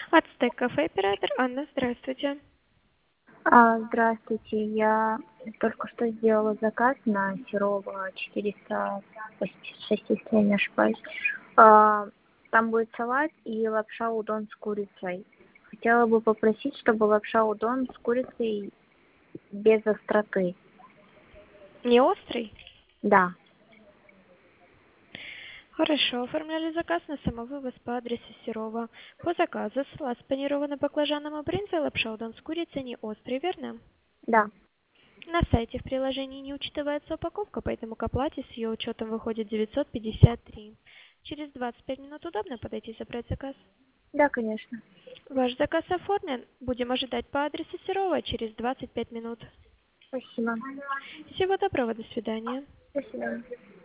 Ацтек кафе оператор Анна, здравствуйте. Здравствуйте, я только что сделала заказ на Серова 406, если я не ошибаюсь. Там будет салат и лапша удон с курицей. Хотела бы попросить, чтобы лапша удон с курицей без остроты. Не острый? Да, Хорошо, оформляли заказ на самовывоз по адресу Серова. По заказу салат с панированным баклажаном и брынзой, лапша удон с курицей не острый, верно? да, На сайте в приложении не учитывается упаковка, поэтому к оплате с ее учетом выходит 953. Через 25 минут удобно подойти и забрать заказ? да, конечно. Ваш заказ оформлен. Будем ожидать по адресу Серова через 25 минут. Спасибо. Всего доброго, до свидания. До свидания.